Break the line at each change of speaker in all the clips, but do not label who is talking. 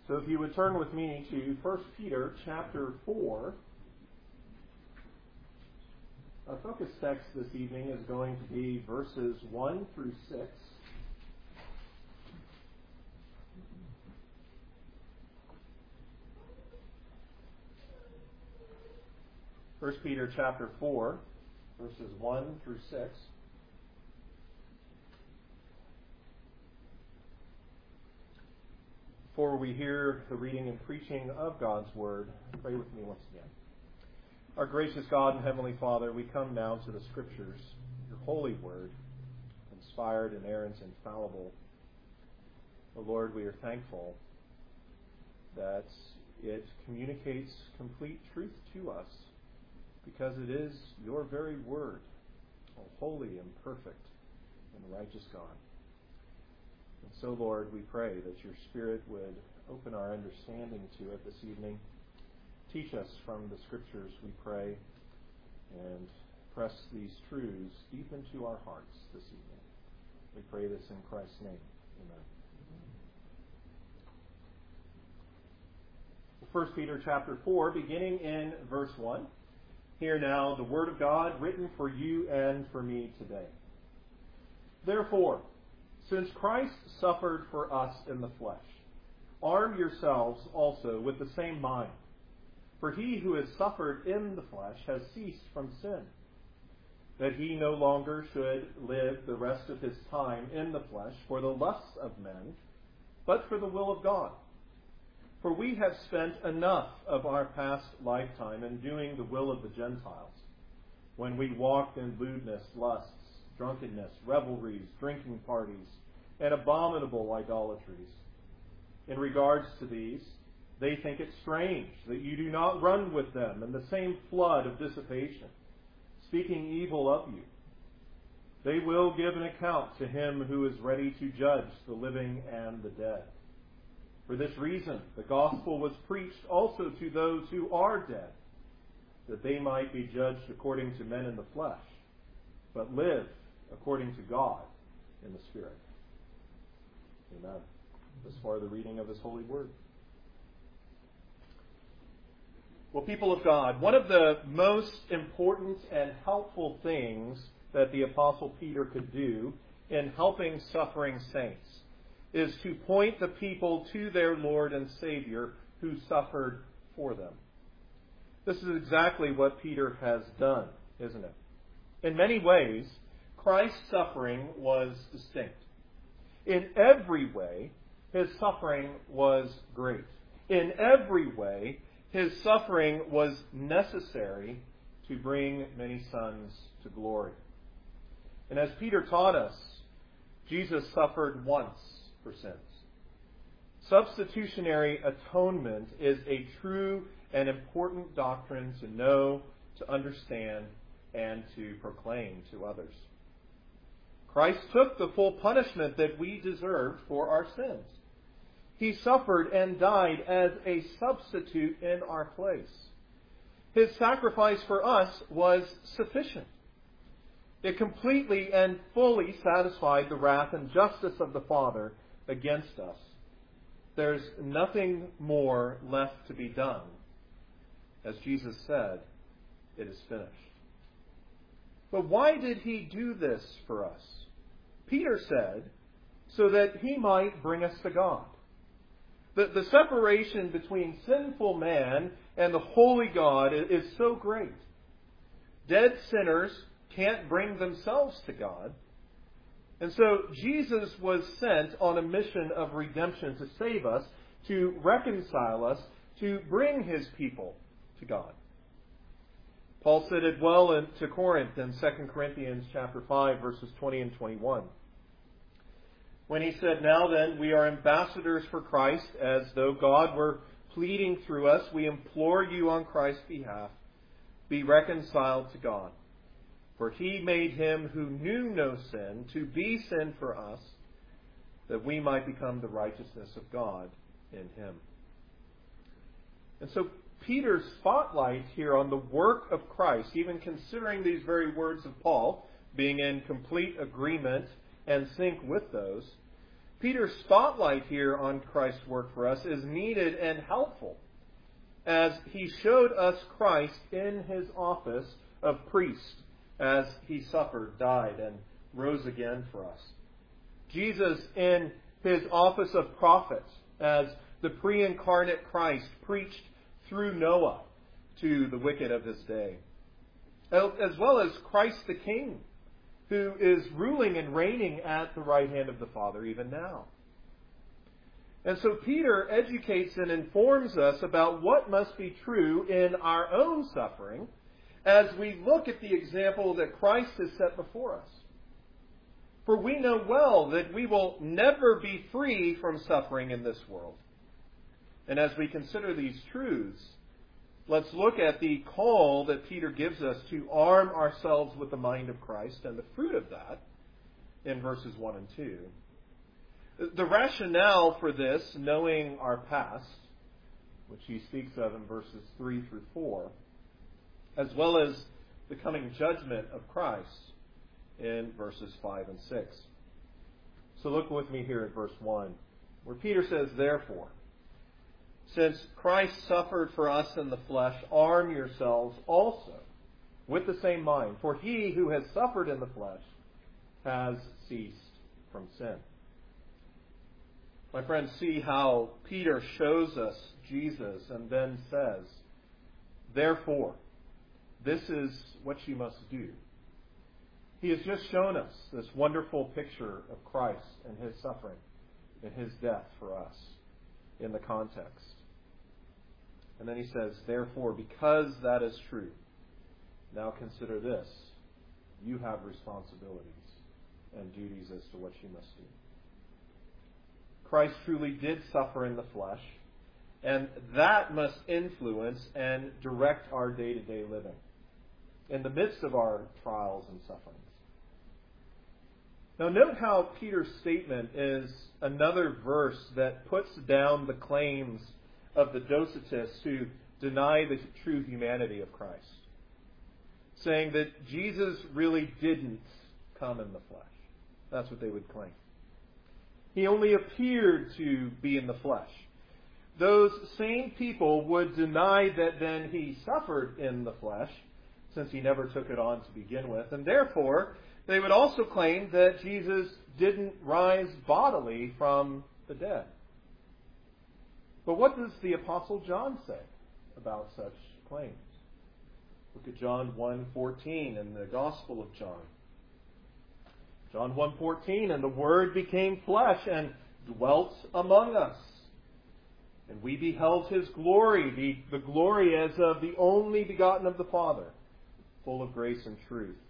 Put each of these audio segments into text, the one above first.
So if you would turn with me to 1 Peter chapter 4. Our focus text this evening is going to be verses 1 through 6. First Peter chapter 4, verses 1 through 6. Before we hear the reading and preaching of God's Word, pray with me once again. Our gracious God and Heavenly Father, we come now to the Scriptures, your holy Word, inspired, inerrant, infallible. O Lord, we are thankful that it communicates complete truth to us, because it is your very Word, O holy and perfect and righteous God. And so, Lord, we pray that your Spirit would open our understanding to it this evening. Teach us from the Scriptures, we pray, and press these truths deep into our hearts this evening. We pray this in Christ's name. Amen. 1 Peter chapter 4, beginning in verse 1. Hear now the Word of God written for you and for me today. Therefore, since Christ suffered for us in the flesh, arm yourselves also with the same mind. For he who has suffered in the flesh has ceased from sin, that he no longer should live the rest of his time in the flesh for the lusts of men, but for the will of God. For we have spent enough of our past lifetime in doing the will of the Gentiles, when we walked in lewdness, lusts, drunkenness, revelries, drinking parties, and abominable idolatries. In regards to these, they think it strange that you do not run with them in the same flood of dissipation, speaking evil of you. They will give an account to him who is ready to judge the living and the dead. For this reason, the gospel was preached also to those who are dead, that they might be judged according to men in the flesh, but live according to God in the Spirit. Amen. Thus far, the reading of His holy Word. Well, people of God, one of the most important and helpful things that the Apostle Peter could do in helping suffering saints is to point the people to their Lord and Savior who suffered for them. This is exactly what Peter has done, isn't it? In many ways, Christ's suffering was distinct. In every way, his suffering was great. In every way, his suffering was necessary to bring many sons to glory. And as Peter taught us, Jesus suffered once for sins. Substitutionary atonement is a true and important doctrine to know, to understand, and to proclaim to others. Christ took the full punishment that we deserved for our sins. He suffered and died as a substitute in our place. His sacrifice for us was sufficient. It completely and fully satisfied the wrath and justice of the Father against us. There's nothing more left to be done. As Jesus said, it is finished. But why did he do this for us? Peter said, so that he might bring us to God. The separation between sinful man and the holy God is so great. Dead sinners can't bring themselves to God. And so Jesus was sent on a mission of redemption to save us, to reconcile us, to bring his people to God. Paul said it well to Corinth in 2 Corinthians chapter 5, verses 20 and 21. When he said, now then, we are ambassadors for Christ, as though God were pleading through us. We implore you on Christ's behalf, be reconciled to God. For he made him who knew no sin to be sin for us, that we might become the righteousness of God in him. And so Peter's spotlight here on the work of Christ, even considering these very words of Paul, being in complete agreement and sync with those, Peter's spotlight here on Christ's work for us is needed and helpful, as he showed us Christ in his office of priest as he suffered, died, and rose again for us. Jesus in his office of prophet as the pre-incarnate Christ preached through Noah to the wicked of his day. As well as Christ the King, who is ruling and reigning at the right hand of the Father even now. And so Peter educates and informs us about what must be true in our own suffering as we look at the example that Christ has set before us. For we know well that we will never be free from suffering in this world. And as we consider these truths, let's look at the call that Peter gives us to arm ourselves with the mind of Christ and the fruit of that in verses 1 and 2. The rationale for this, knowing our past, which he speaks of in verses 3 through 4, as well as the coming judgment of Christ in verses 5 and 6. So look with me here at verse 1, where Peter says, "Therefore, since Christ suffered for us in the flesh, arm yourselves also with the same mind. For he who has suffered in the flesh has ceased from sin." My friends, see how Peter shows us Jesus and then says, "Therefore, this is what you must do." He has just shown us this wonderful picture of Christ and his suffering and his death for us in the context. And then he says, "Therefore, because that is true, now consider this. You have responsibilities and duties as to what you must do." Christ truly did suffer in the flesh, and that must influence and direct our day-to-day living in the midst of our trials and sufferings. Now note how Peter's statement is another verse that puts down the claims of the Docetists who deny the true humanity of Christ, saying that Jesus really didn't come in the flesh. That's what they would claim. He only appeared to be in the flesh. Those same people would deny that then he suffered in the flesh, since he never took it on to begin with, and therefore they would also claim that Jesus didn't rise bodily from the dead. But what does the Apostle John say about such claims? Look at John 1:14 in the Gospel of John. John 1:14, "And the Word became flesh and dwelt among us. And we beheld his glory, the glory as of the only begotten of the Father, full of grace and truth."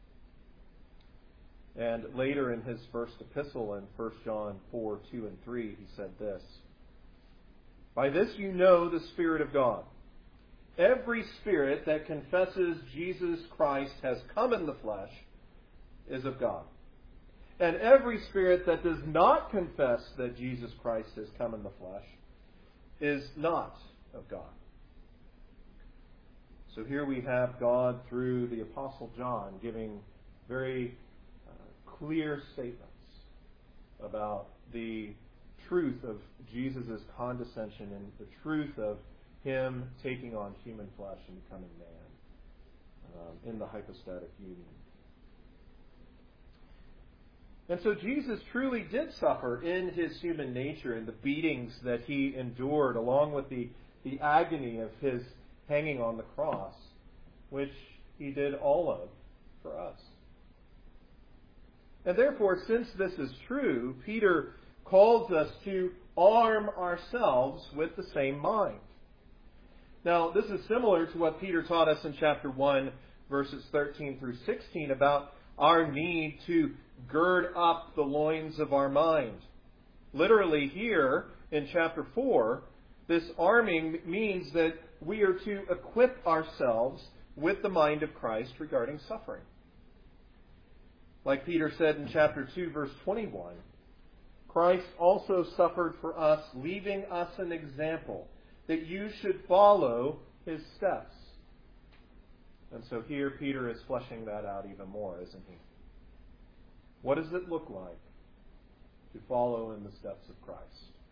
And later in his first epistle in 1 John 4:2 and 3, he said this, "By this you know the Spirit of God. Every spirit that confesses Jesus Christ has come in the flesh is of God. And every spirit that does not confess that Jesus Christ has come in the flesh is not of God." So here we have God, through the Apostle John, giving very clear statements about the truth of Jesus' condescension and the truth of him taking on human flesh and becoming man in the hypostatic union. And so Jesus truly did suffer in his human nature and the beatings that he endured, along with the agony of his hanging on the cross, which he did all of for us. And therefore, since this is true, Peter calls us to arm ourselves with the same mind. Now, this is similar to what Peter taught us in chapter 1, verses 13 through 16, about our need to gird up the loins of our mind. Literally here in chapter 4, this arming means that we are to equip ourselves with the mind of Christ regarding suffering. Like Peter said in chapter 2, verse 21, Christ also suffered for us, leaving us an example that you should follow his steps. And so here Peter is fleshing that out even more, isn't he? What does it look like to follow in the steps of Christ?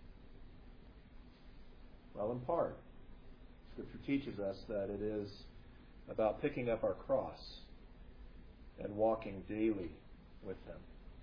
Well, in part, Scripture teaches us that it is about picking up our cross and walking daily with Him.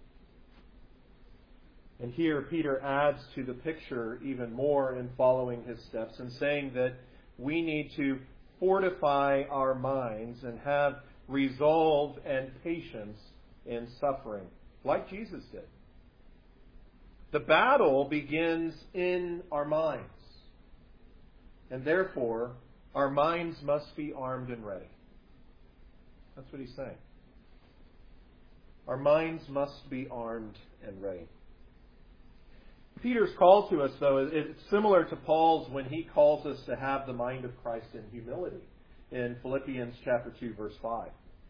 And here Peter adds to the picture even more in following his steps and saying that we need to fortify our minds and have resolve and patience in suffering, like Jesus did. The battle begins in our minds. And therefore, our minds must be armed and ready. That's what he's saying. Our minds must be armed and ready. Peter's call to us, though, is similar to Paul's when he calls us to have the mind of Christ in humility in Philippians chapter 2, verse 5.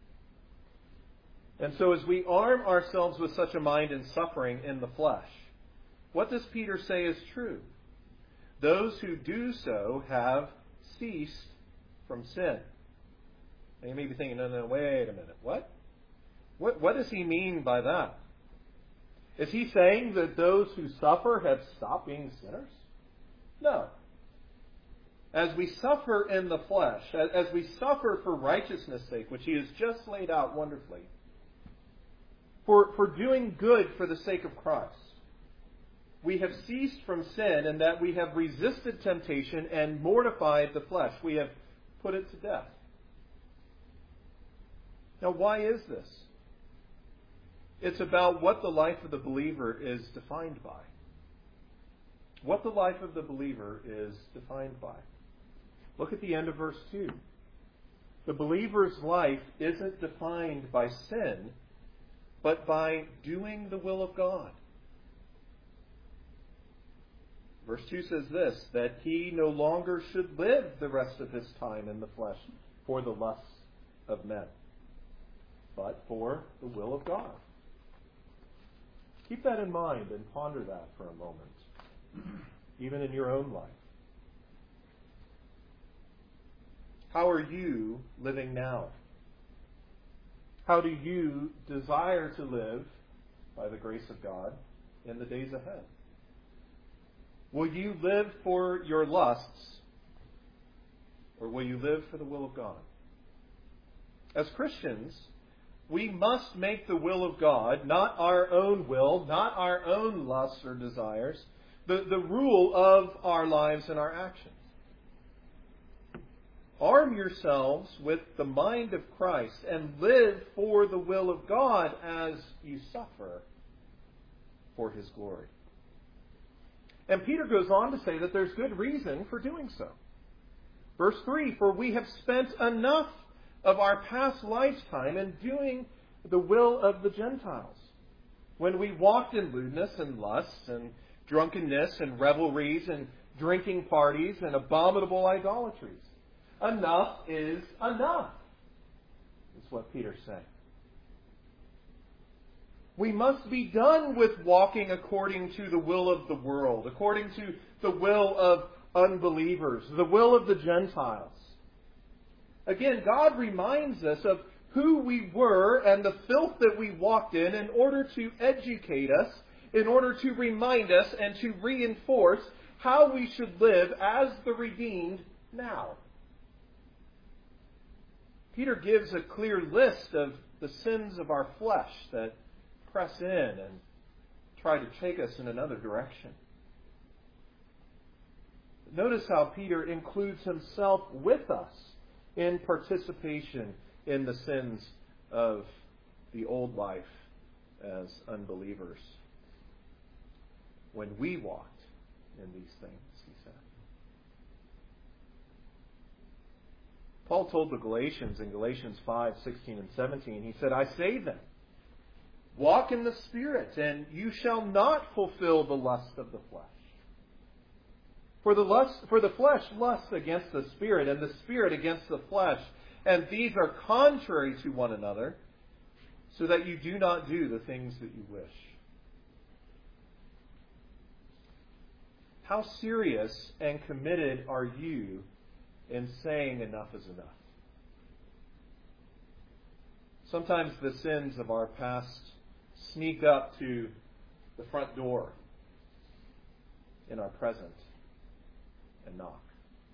And so as we arm ourselves with such a mind in suffering in the flesh, what does Peter say is true? Those who do so have ceased from sin. And you may be thinking, no, wait a minute. What does he mean by that? Is he saying that those who suffer have stopped being sinners? No. As we suffer in the flesh, as we suffer for righteousness' sake, which he has just laid out wonderfully, for doing good for the sake of Christ, we have ceased from sin in that we have resisted temptation and mortified the flesh. We have put it to death. Now, why is this? It's about what the life of the believer is defined by. What the life of the believer is defined by. Look at the end of verse 2. The believer's life isn't defined by sin, but by doing the will of God. Verse 2 says this, that he no longer should live the rest of his time in the flesh for the lusts of men, but for the will of God. Keep that in mind and ponder that for a moment, even in your own life. How are you living now? How do you desire to live, by the grace of God, in the days ahead? Will you live for your lusts, or will you live for the will of God? As Christians, we must make the will of God, not our own will, not our own lusts or desires, the rule of our lives and our actions. Arm yourselves with the mind of Christ and live for the will of God as you suffer for His glory. And Peter goes on to say that there's good reason for doing so. Verse 3, for we have spent enough of our past lifetime in doing the will of the Gentiles, when we walked in lewdness and lusts and drunkenness and revelries and drinking parties and abominable idolatries. Enough is enough, is what Peter's saying. We must be done with walking according to the will of the world, according to the will of unbelievers, the will of the Gentiles. Again, God reminds us of who we were and the filth that we walked in order to educate us, in order to remind us and to reinforce how we should live as the redeemed now. Peter gives a clear list of the sins of our flesh that press in and try to take us in another direction. Notice how Peter includes himself with us in participation in the sins of the old life as unbelievers. When we walked in these things, he said. Paul told the Galatians in Galatians 5:16 and 17, he said, I say then, walk in the Spirit, and you shall not fulfill the lust of the flesh. For the flesh lusts against the Spirit, and the Spirit against the flesh, and these are contrary to one another, so that you do not do the things that you wish. How serious and committed are you in saying enough is enough? Sometimes the sins of our past sneak up to the front door in our present and knock.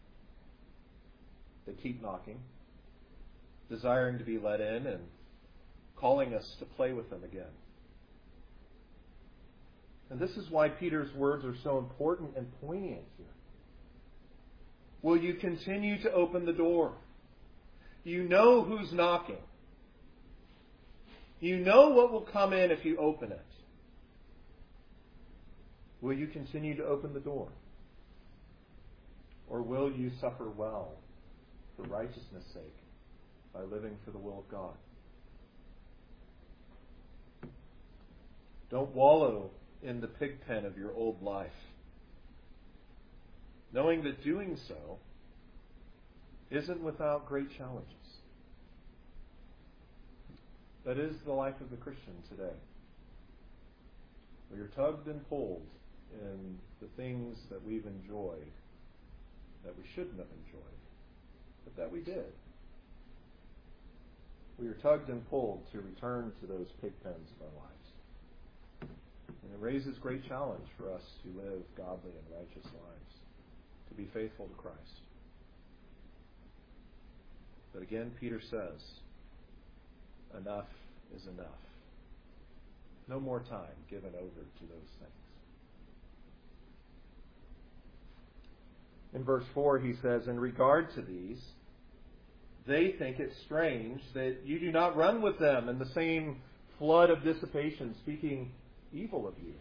They keep knocking, desiring to be let in and calling us to play with them again. And this is why Peter's words are so important and poignant here. Will you continue to open the door? You know who's knocking. You know what will come in if you open it. Will you continue to open the door? Or will you suffer well for righteousness' sake by living for the will of God? Don't wallow in the pig pen of your old life, knowing that doing so isn't without great challenges. That is the life of the Christian today. We are tugged and pulled in the things that we've enjoyed that we shouldn't have enjoyed, but that we did. We are tugged and pulled to return to those pig pens of our lives. And it raises great challenge for us to live godly and righteous lives, to be faithful to Christ. But again, Peter says, enough is enough. No more time given over to those things. In verse 4, he says, in regard to these, they think it strange that you do not run with them in the same flood of dissipation, speaking evil of you.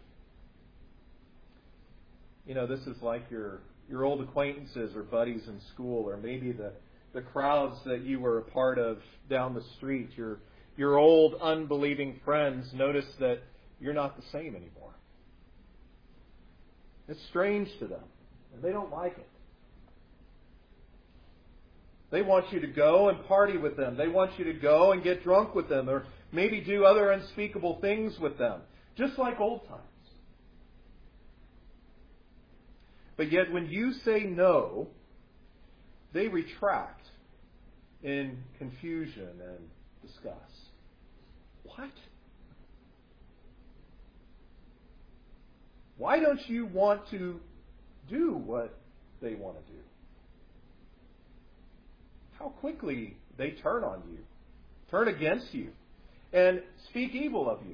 You know, this is like your old acquaintances or buddies in school, or maybe the crowds that you were a part of down the street. Your old unbelieving friends notice that you're not the same anymore. It's strange to them, and they don't like it. They want you to go and party with them. They want you to go and get drunk with them, or maybe do other unspeakable things with them, just like old times. But yet when you say no, they retract in confusion and disgust. What? Why don't you want to do what they want to do? How quickly they turn on you, turn against you, and speak evil of you.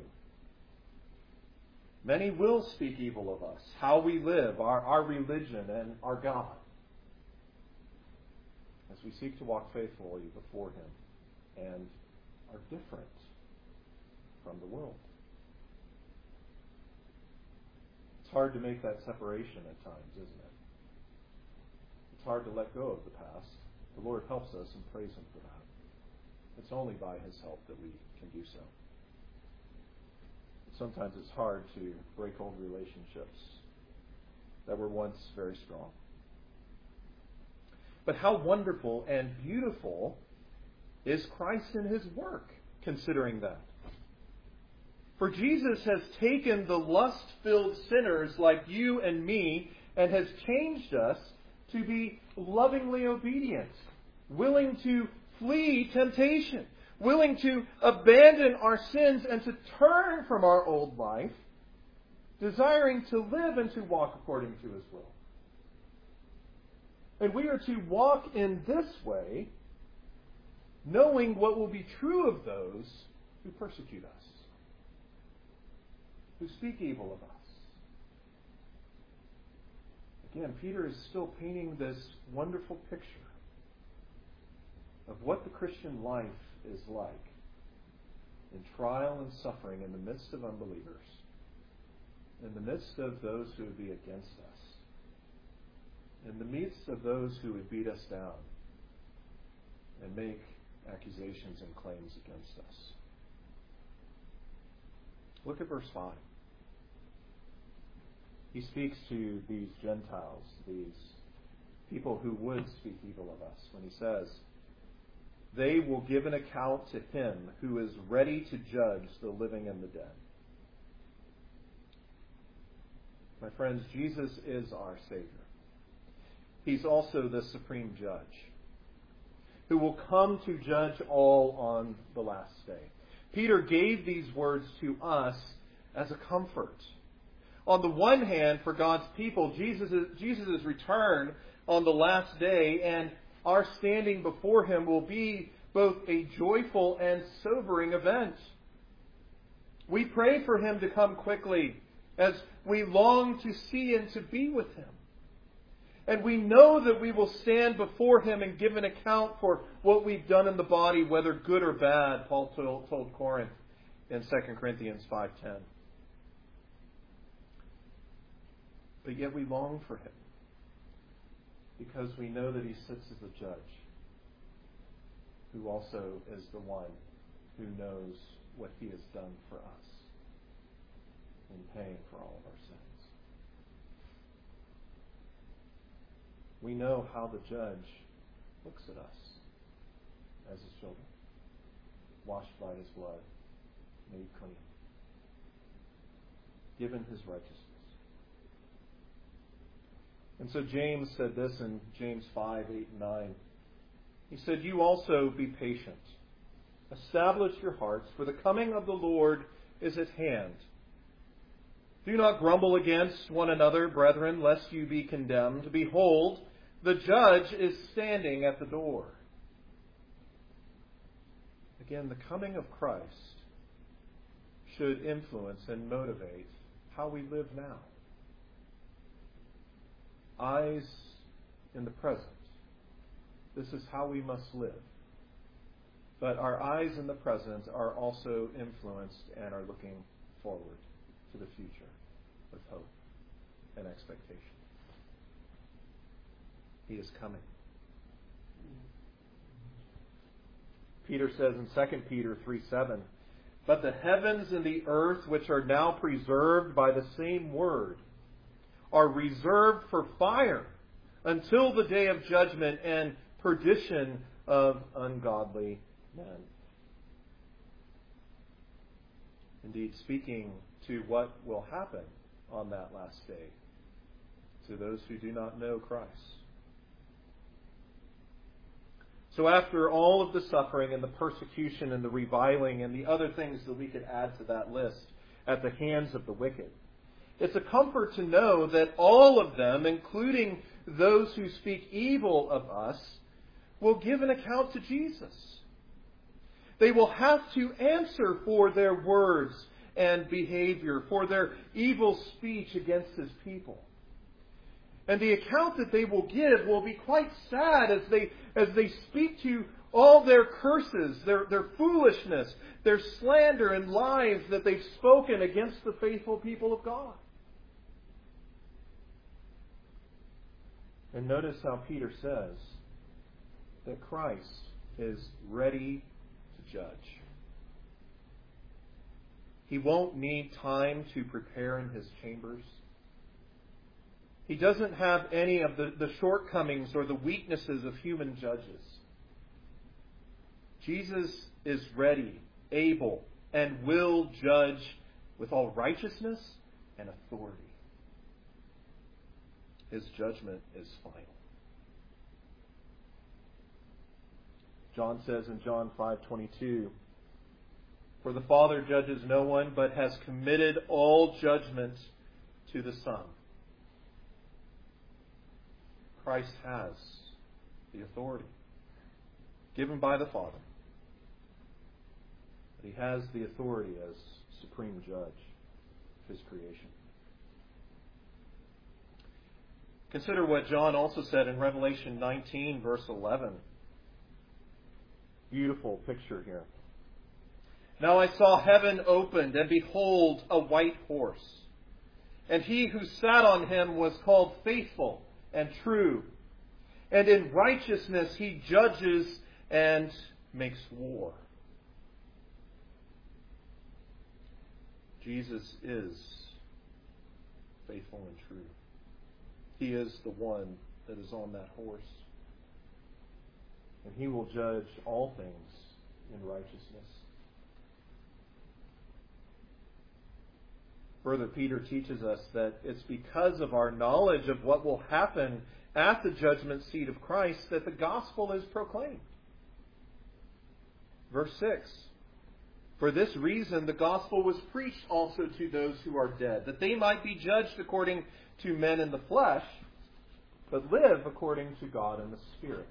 Many will speak evil of us, how we live, our religion, and our God, as we seek to walk faithfully before Him and are different from the world. It's hard to make that separation at times, isn't it? It's hard to let go of the past. The Lord helps us, and praise Him for that. It's only by His help that we can do so. Sometimes it's hard to break old relationships that were once very strong. But how wonderful and beautiful is Christ in His work, considering that. For Jesus has taken the lust-filled sinners like you and me and has changed us to be lovingly obedient, willing to flee temptation, willing to abandon our sins and to turn from our old life, desiring to live and to walk according to His will. And we are to walk in this way, knowing what will be true of those who persecute us, who speak evil of us. Again, Peter is still painting this wonderful picture of what the Christian life is like in trial and suffering in the midst of unbelievers, in the midst of those who would be against us, in the midst of those who would beat us down and make accusations and claims against us. Look at verse 5. He speaks to these Gentiles, these people who would speak evil of us, when he says, they will give an account to Him who is ready to judge the living and the dead. My friends, Jesus is our Savior. He's also the supreme judge who will come to judge all on the last day. Peter gave these words to us as a comfort On the one hand, for God's people, Jesus' return on the last day and our standing before Him will be both a joyful and sobering event. We pray for Him to come quickly as we long to see and to be with Him. And we know that we will stand before Him and give an account for what we've done in the body, whether good or bad, Paul told Corinth in 2 Corinthians 5:10. But yet we long for Him because we know that He sits as a judge who also is the one who knows what He has done for us in paying for all of our sins. We know how the judge looks at us as His children, washed by His blood, made clean, given His righteousness. And so James said this in James 5, 8, and 9. He said, "You also be patient. Establish your hearts, for the coming of the Lord is at hand. Do not grumble against one another, brethren, lest you be condemned. Behold, the judge is standing at the door." Again, the coming of Christ should influence and motivate how we live now. Eyes in the present. This is how we must live. But our eyes in the present are also influenced and are looking forward to the future with hope and expectation. He is coming. Peter says in 2 Peter 3:7, "But the heavens and the earth, which are now preserved by the same word, are reserved for fire until the day of judgment and perdition of ungodly men." Indeed, speaking to what will happen on that last day to those who do not know Christ. So after all of the suffering and the persecution and the reviling and the other things that we could add to that list at the hands of the wicked, it's a comfort to know that all of them, including those who speak evil of us, will give an account to Jesus. They will have to answer for their words and behavior, for their evil speech against His people. And the account that they will give will be quite sad as they speak to all their curses, their foolishness, their slander and lies that they've spoken against the faithful people of God. And notice how Peter says that Christ is ready to judge. He won't need time to prepare in His chambers. He doesn't have any of the shortcomings or the weaknesses of human judges. Jesus is ready, able, and will judge with all righteousness and authority. His judgment is final. John says in John 5:22, "For the Father judges no one, but has committed all judgment to the Son." Christ has the authority given by the Father. But He has the authority as supreme judge of His creation. Consider what John also said in Revelation 19, verse 11. Beautiful picture here. "Now I saw heaven opened, and behold, a white horse. And He who sat on him was called Faithful and True. And in righteousness He judges and makes war." Jesus is faithful and true. He is the one that is on that horse. And He will judge all things in righteousness. Further, Peter teaches us that it's because of our knowledge of what will happen at the judgment seat of Christ that the gospel is proclaimed. Verse 6, For this reason, the gospel was preached also to those who are dead, that they might be judged according to men in the flesh, but live according to God in the Spirit.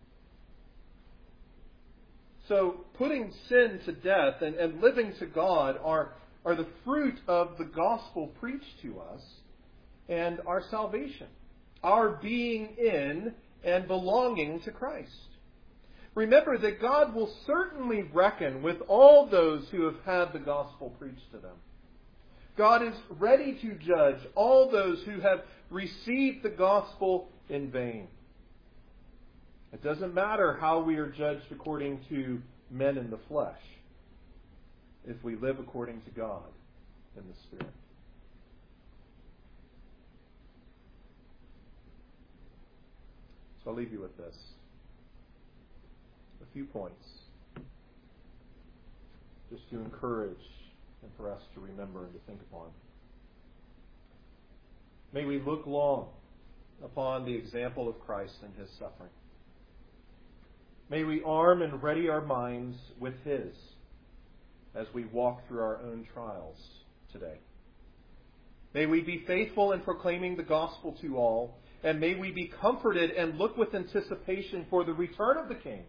So, putting sin to death and living to God are the fruit of the gospel preached to us and our salvation, our being in and belonging to Christ. Remember that God will certainly reckon with all those who have had the gospel preached to them. God is ready to judge all those who have received the gospel in vain. It doesn't matter how we are judged according to men in the flesh, if we live according to God in the Spirit. So I'll leave you with this. A few points, just to encourage and for us to remember and to think upon. May we look long upon the example of Christ and His suffering. May we arm and ready our minds with His as we walk through our own trials today. May we be faithful in proclaiming the gospel to all, and may we be comforted and look with anticipation for the return of the King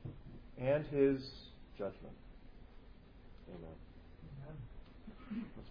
and His judgment. Amen. Amen. Let's